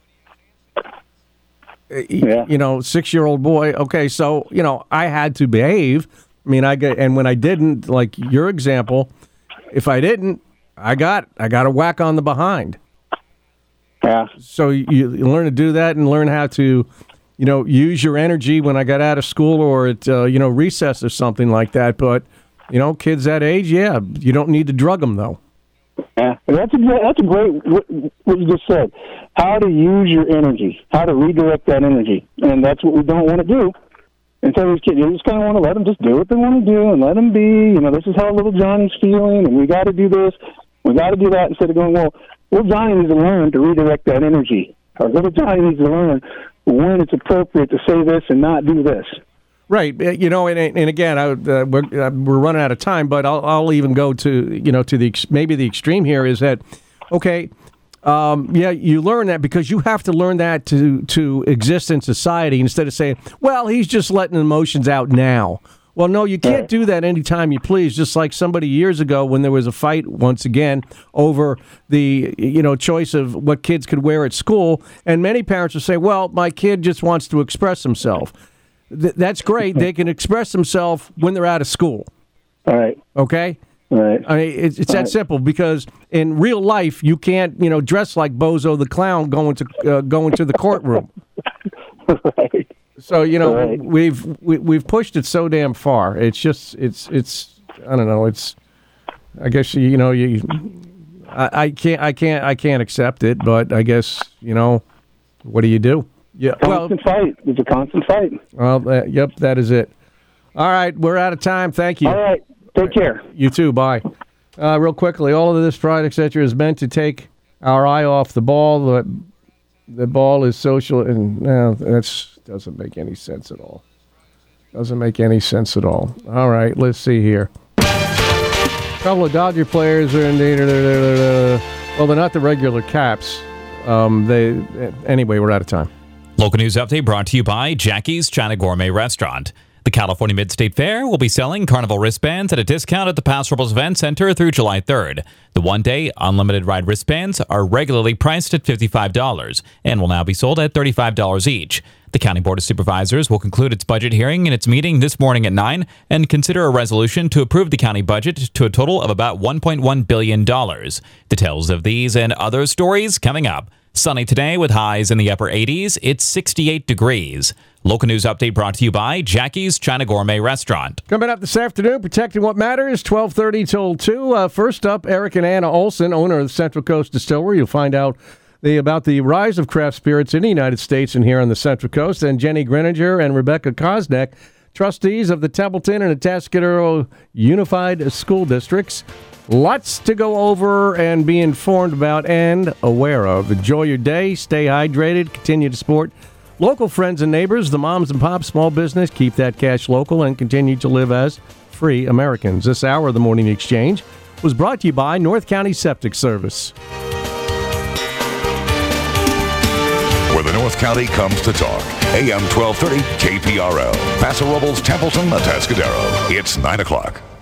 He- Yeah. You know, six-year-old boy. Okay, so, you know, I had to behave. I mean, I get, and when I didn't, like your example, if I didn't, I got I got a whack on the behind. Yeah. So you, you learn to do that and learn how to, you know, use your energy when I got out of school or at, uh, you know, recess or something like that. But, you know, kids that age, yeah, you don't need to drug them, though. Yeah, and that's a great, that's a great what, what you just said. How to use your energy, how to redirect that energy, and that's what we don't want to do. And so these kids, you just kind of want to let them just do what they want to do and let them be. You know, this is how little Johnny's feeling, and we got to do this, we got to do that, instead of going, well, little Johnny needs to learn to redirect that energy, or little Johnny needs to learn when it's appropriate to say this and not do this. Right, uh, you know, and and again, I, uh, we're uh, we're running out of time, but I'll I'll even go to you know to the ex- maybe the extreme here is that, okay, um, yeah, you learn that because you have to learn that to to exist in society instead of saying, well, he's just letting emotions out now. Well, no, you can't do that anytime you please. Just like somebody years ago when there was a fight once again over the you know choice of what kids could wear at school, and many parents will say, well, my kid just wants to express himself. Th- that's great. They can express themselves when they're out of school. All right. Okay? All right. I mean, it's, it's All that right. simple because in real life, you can't, you know, dress like Bozo the Clown going to uh, going to the courtroom. Right. So, you know, Right. we've we, we've pushed it so damn far. It's just, it's, it's, I don't know, it's, I guess, you know, you, I, I can't, I can't, I can't accept it, but I guess, you know, what do you do? Yeah, well, Constant fight. It's a constant fight. Well, uh, yep, that is it. All right, we're out of time. Thank you. All right, take care. You too. Bye. Uh, real quickly, all of this product, et cetera, is meant to take our eye off the ball. The, the ball is social, and no, that doesn't make any sense at all. Doesn't make any sense at all. All right, let's see here. A couple of Dodger players are in danger. Well, they're not the regular Caps. Um, they anyway. We're out of time. Local news update brought to you by Jackie's China Gourmet Restaurant. The California Mid-State Fair will be selling Carnival wristbands at a discount at the Paso Robles Event Center through July third. The one-day unlimited ride wristbands are regularly priced at fifty-five dollars and will now be sold at thirty-five dollars each. The County Board of Supervisors will conclude its budget hearing in its meeting this morning at nine and consider a resolution to approve the county budget to a total of about one point one billion dollars. Details of these and other stories coming up. Sunny today with highs in the upper eighties. It's sixty-eight degrees. Local news update brought to you by Jackie's China Gourmet Restaurant. Coming up this afternoon, Protecting What Matters, twelve thirty till two. Uh, first up, Eric and Anna Olson, owner of the Central Coast Distillery. You'll find out the about the rise of craft spirits in the United States and here on the Central Coast. And Jenny Greninger and Rebecca Kosnek, trustees of the Templeton and Atascadero Unified School Districts. Lots to go over and be informed about and aware of. Enjoy your day. Stay hydrated. Continue to support local friends and neighbors, the moms and pops, small business. Keep that cash local and continue to live as free Americans. This hour of the Morning Exchange was brought to you by North County Septic Service. Where the North County comes to talk. A M twelve thirty K P R L. Paso Robles, Templeton, Atascadero. It's nine o'clock.